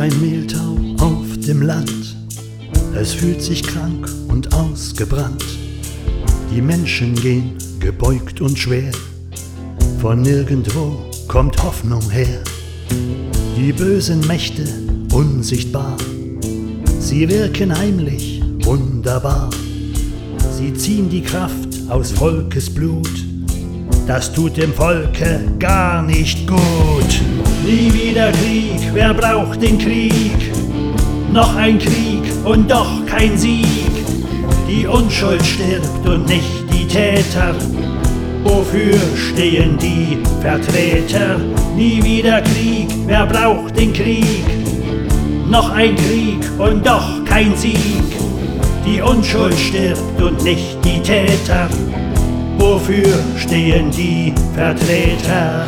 ein Mehltau auf dem Land, es fühlt sich krank und ausgebrannt. Die Menschen gehen gebeugt und schwer, von nirgendwo kommt Hoffnung her. Die bösen Mächte unsichtbar, sie wirken heimlich wunderbar. Sie ziehen die Kraft aus Volkes Blut, das tut dem Volke gar nicht gut. Nie wieder Krieg, wer braucht den Krieg? Noch ein Krieg und doch kein Sieg. Die Unschuld stirbt und nicht die Täter. Wofür stehen die Vertreter? Nie wieder Krieg, wer braucht den Krieg? Noch ein Krieg und doch kein Sieg. Die Unschuld stirbt und nicht die Täter. Wofür stehen die Vertreter?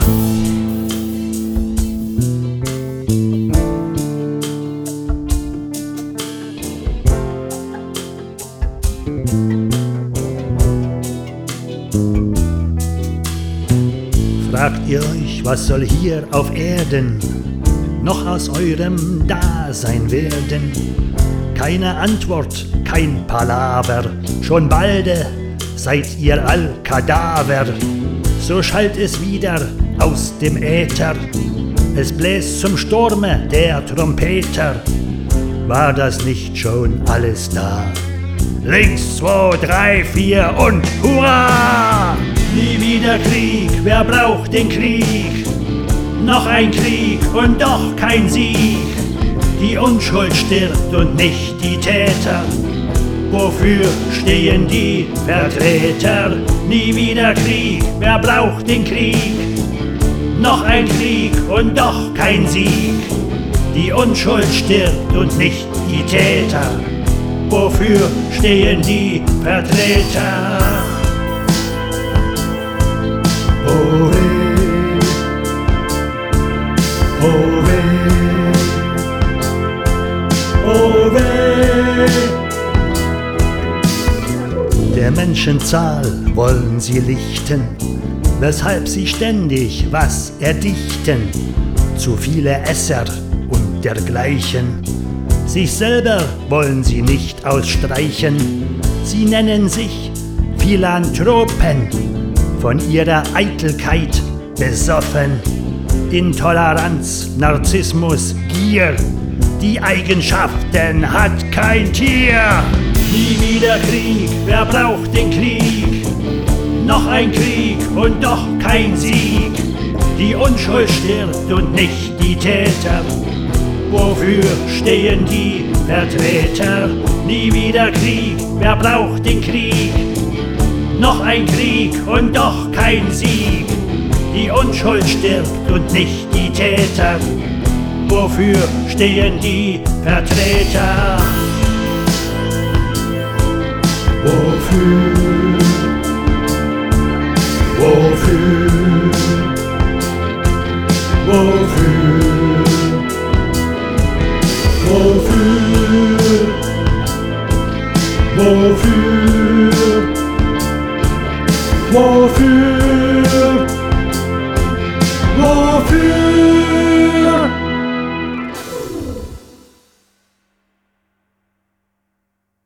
Fragt ihr euch, was soll hier auf Erden noch aus eurem Dasein werden? Keine Antwort, kein Palaver, schon balde seid ihr all Kadaver. So schallt es wieder aus dem Äther, es bläst zum Sturme der Trompeter. War das nicht schon alles da? Links, 2, 3, 4 und hurra! Nie wieder Krieg, wer braucht den Krieg? Noch ein Krieg und doch kein Sieg. Die Unschuld stirbt und nicht die Täter. Wofür stehen die Vertreter? Nie wieder Krieg, wer braucht den Krieg? Noch ein Krieg und doch kein Sieg. Die Unschuld stirbt und nicht die Täter. Wofür stehen die Vertreter? Oh weh, oh weh, oh weh. Der Menschenzahl wollen sie lichten, weshalb sie ständig was erdichten. Zu viele Esser und dergleichen. Sich selber wollen sie nicht ausstreichen. Sie nennen sich Philanthropen, von ihrer Eitelkeit besoffen. Intoleranz, Narzissmus, Gier, die Eigenschaften hat kein Tier. Nie wieder Krieg, wer braucht den Krieg? Noch ein Krieg und doch kein Sieg. Die Unschuld stirbt und nicht die Täter. Wofür stehen die Vertreter? Nie wieder Krieg, wer braucht den Krieg? Noch ein Krieg und doch kein Sieg. Die Unschuld stirbt und nicht die Täter. Wofür stehen die Vertreter? Wofür? Wofür?